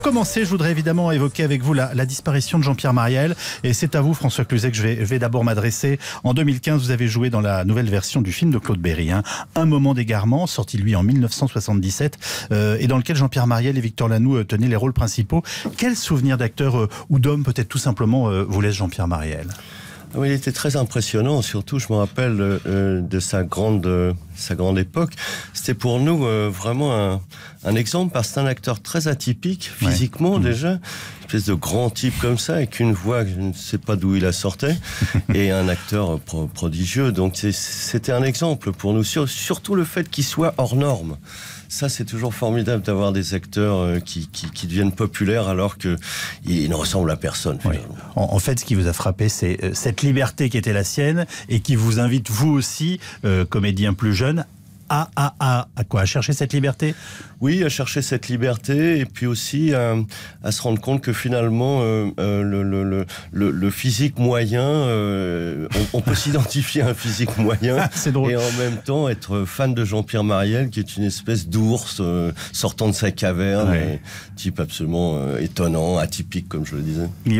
Pour commencer, je voudrais évidemment évoquer avec vous la disparition de Jean-Pierre Marielle. Et c'est à vous, François Cluzet, que je vais d'abord m'adresser. En 2015, vous avez joué dans la nouvelle version du film de Claude Berry, Un moment d'égarement, sorti lui en 1977, et dans lequel Jean-Pierre Marielle et Victor Lanoux tenaient les rôles principaux. Quel souvenir d'acteur ou d'homme, peut-être tout simplement, vous laisse Jean-Pierre Marielle ? Oui, il était très impressionnant, surtout je me rappelle de sa grande époque. C'était pour nous vraiment un exemple, parce que c'est un acteur très atypique, physiquement déjà, une espèce de grand type comme ça, avec une voix, je ne sais pas d'où il la sortait, et un acteur prodigieux. Donc c'était un exemple pour nous, surtout le fait qu'il soit hors norme. Ça, c'est toujours formidable d'avoir des acteurs qui deviennent populaires alors qu'ils ne ressemblent à personne. Oui. En fait, ce qui vous a frappé, c'est cette liberté qui était la sienne et qui vous invite, vous aussi, comédien plus jeune, à quoi ? À chercher cette liberté ? Oui, à chercher cette liberté, et puis aussi à se rendre compte que finalement le physique moyen, on peut s'identifier à un physique moyen, c'est drôle. Et en même temps être fan de Jean-Pierre Marielle, qui est une espèce d'ours sortant de sa caverne, type absolument étonnant, atypique comme je le disais.